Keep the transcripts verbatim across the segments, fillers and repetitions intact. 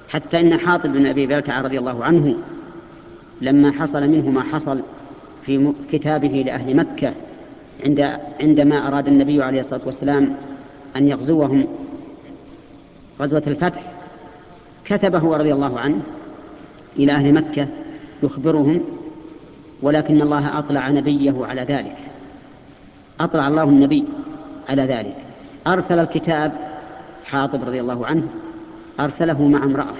حتى إن حاطب بن أبي بلتعة رضي الله عنه لما حصل منه ما حصل في كتابه لأهل مكة عند عندما أراد النبي عليه الصلاة والسلام أن يغزوهم غزوة الفتح، كتبه رضي الله عنه إلى أهل مكة يخبرهم، ولكن الله أطلع نبيه على ذلك، أطلع الله النبي على ذلك، أرسل الكتاب حاطب رضي الله عنه أرسله مع امرأة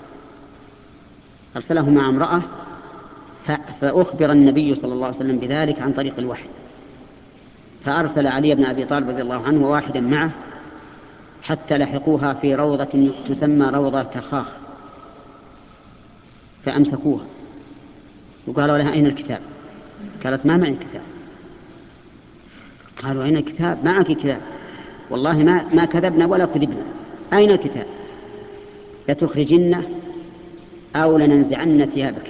أرسله مع امرأة فأخبر النبي صلى الله عليه وسلم بذلك عن طريق الوحي، فأرسل علي بن أبي طالب رضي الله عنه وواحدا معه حتى لحقوها في روضة تسمى روضة تخاخ، فأمسكوها وقالوا لها أين الكتاب؟ قالت ما معي كتاب. قالوا أين الكتاب؟ معك كتاب؟ والله ما, ما كذبنا ولا كذبنا، أين الكتاب؟ لتخرجنه أو لننزعن ثيابك.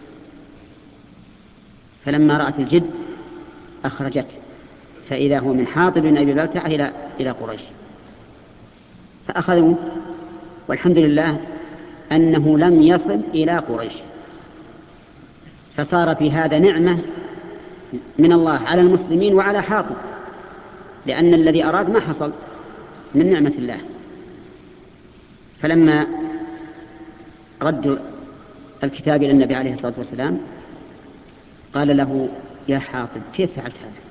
فلما رأت الجد أخرجته، فإذا هو من حاطب بن أبي بلتعة إلى إلى قريش، فأخذوه، والحمد لله أنه لم يصل إلى قريش، فصار في هذا نعمة من الله على المسلمين وعلى حاطب، لأن الذي أراد ما حصل من نعمة الله. فلما رد الكتاب إلى النبي عليه الصلاة والسلام قال له يا حاطب كيف فعلت هذا؟